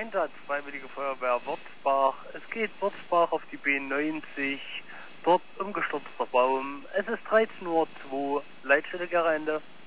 Einsatz Freiwillige Feuerwehr Würzbach. Es geht Würzbach auf die B90, dort umgestürzter Baum. Es ist 13:02 Uhr, Leitstelle Gerende.